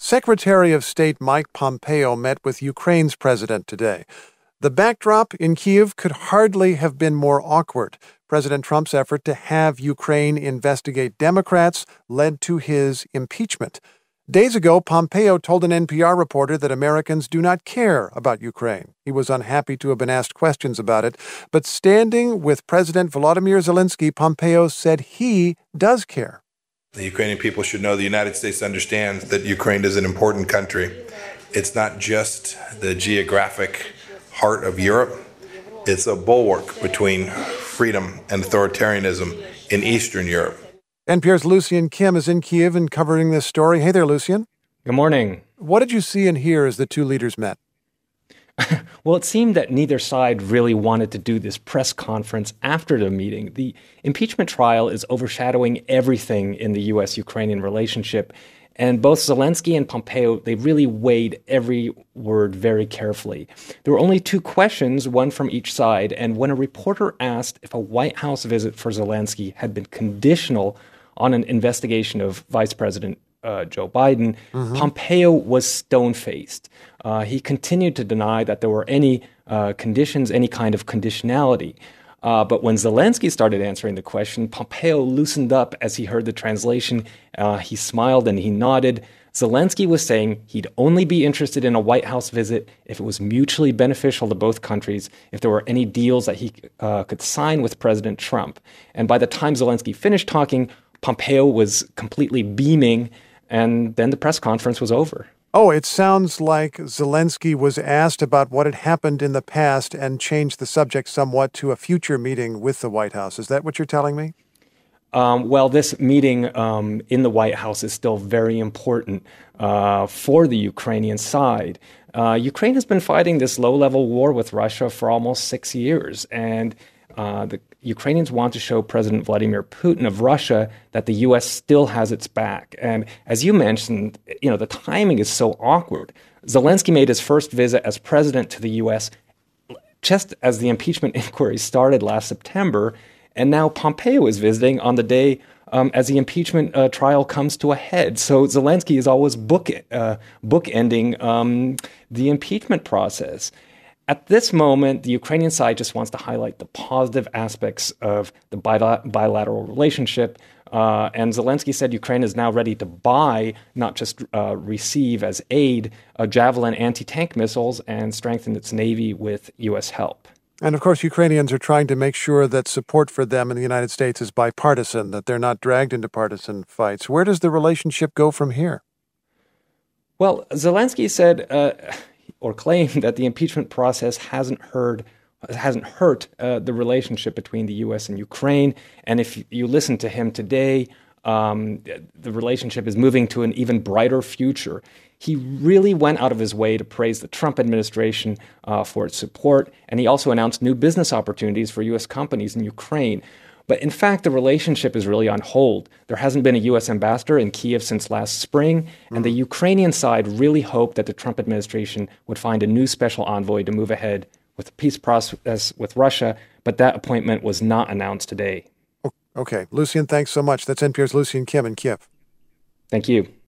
Secretary of State Mike Pompeo met with Ukraine's president today. The backdrop in Kyiv could hardly have been more awkward. President Trump's effort to have Ukraine investigate Democrats led to his impeachment. Days ago, Pompeo told an NPR reporter that Americans do not care about Ukraine. He was unhappy to have been asked questions about it, but standing with President Volodymyr Zelensky, Pompeo said he does care. The Ukrainian people should know the United States understands that Ukraine is an important country. It's not just the geographic heart of Europe. It's a bulwark between freedom and authoritarianism in Eastern Europe. NPR's Lucian Kim is in Kyiv and covering this story. Hey there, Lucian. Good morning. What did you see and hear as the two leaders met? Well, it seemed that neither side really wanted to do this press conference after the meeting. The impeachment trial is overshadowing everything in the U.S.-Ukrainian relationship. And both Zelensky and Pompeo, they really weighed every word very carefully. There were only two questions, one from each side. And when a reporter asked if a White House visit for Zelensky had been conditional on an investigation of Vice President Joe Biden, Pompeo was stone-faced. He continued to deny that there were any conditions, any kind of conditionality. But when Zelensky started answering the question, Pompeo loosened up as he heard the translation. He smiled and he nodded. Zelensky was saying he'd only be interested in a White House visit if it was mutually beneficial to both countries, if there were any deals that he could sign with President Trump. And by the time Zelensky finished talking, Pompeo was completely beaming, and then the press conference was over. Oh, it sounds like Zelensky was asked about what had happened in the past and changed the subject somewhat to a future meeting with the White House. Is that what you're telling me? Well, this meeting in the White House is still very important for the Ukrainian side. Ukraine has been fighting this low-level war with Russia for almost 6 years, and the Ukrainians want to show President Vladimir Putin of Russia that the U.S. still has its back. And as you mentioned, the timing is so awkward. Zelensky made his first visit as president to the U.S. just as the impeachment inquiry started last September, and now Pompeo is visiting on the day as the impeachment trial comes to a head. So Zelensky is always bookending the impeachment process. At this moment, the Ukrainian side just wants to highlight the positive aspects of the bilateral relationship. And Zelensky said Ukraine is now ready to buy, not just receive as aid, Javelin anti-tank missiles and strengthen its navy with U.S. help. And of course, Ukrainians are trying to make sure that support for them in the United States is bipartisan, that they're not dragged into partisan fights. Where does the relationship go from here? Well, Zelensky said or claimed that the impeachment process hasn't hurt the relationship between the U.S. and Ukraine. And if you listen to him today, the relationship is moving to an even brighter future. He really went out of his way to praise the Trump administration for its support, and he also announced new business opportunities for U.S. companies in Ukraine. But in fact, the relationship is really on hold. There hasn't been a U.S. ambassador in Kyiv since last spring, and the Ukrainian side really hoped that the Trump administration would find a new special envoy to move ahead with the peace process with Russia, but that appointment was not announced today. Okay. Lucian, thanks so much. That's NPR's Lucian Kim in Kyiv. Thank you.